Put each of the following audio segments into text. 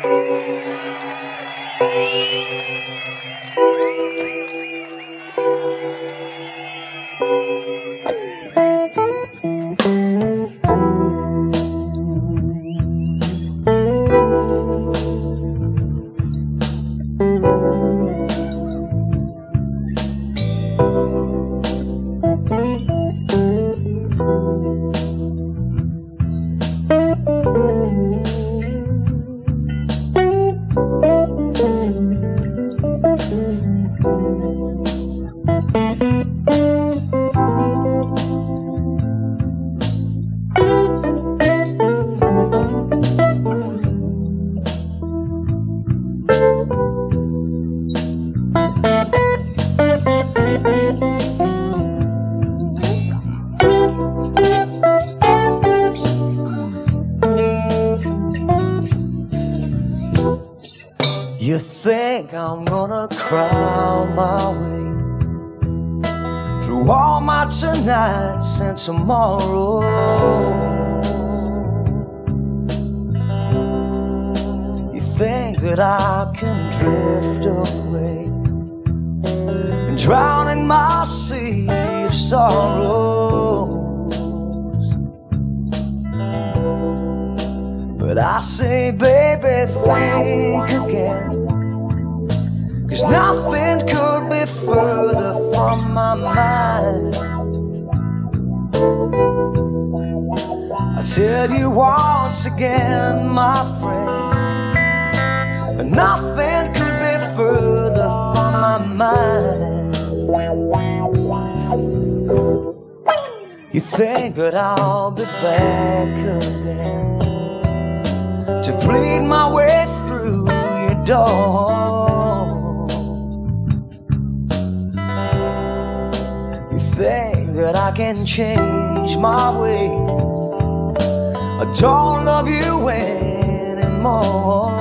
You think I'm gonna cry my way through all my tonights and tomorrows? You think that I can drift away and drown in my sea of sorrows? But I say, baby, think again, 'cause nothing could be further from my mind. I tell you once again, my friend, nothing could be further from my mind. You think that I'll be back again to plead my way through your door? Think that I can change my ways? I don't love you anymore.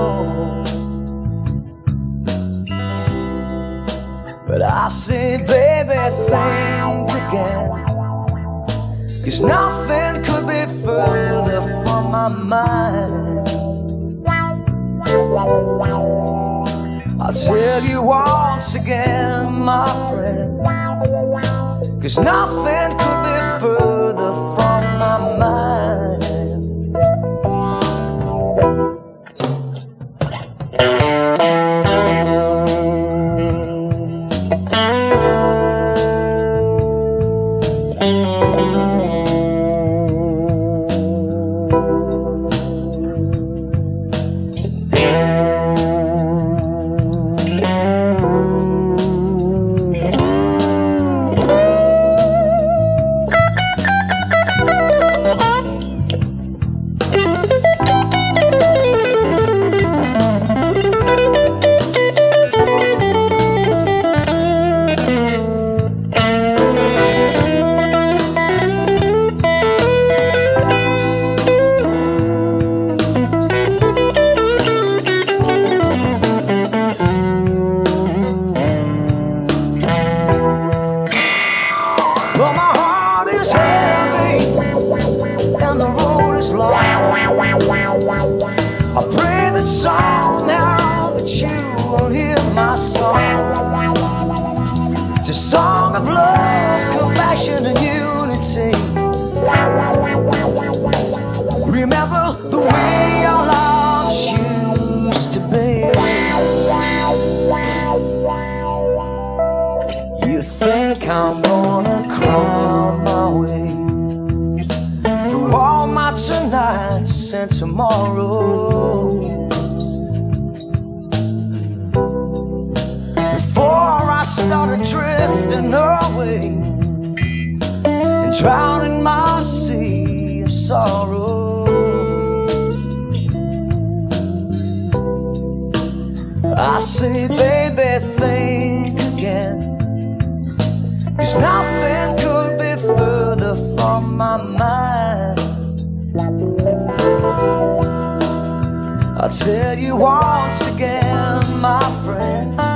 But I say, baby, think again, 'cause nothing could be further from my mind. I'll tell you once again, my friend, 'cause nothing could be further from my mind. Well, my heart is heavy and the road is long. I pray that somehow that you will hear my song. It's a song of love, compassion and unity. Remember the way our lives used to be. You think I'm gonna cry my way through all my tonights and tomorrows? Before I started drifting away and drowning my sea of sorrows, I say, baby, think again, 'cause nothing could be further from my mind. I tell you once again, my friend,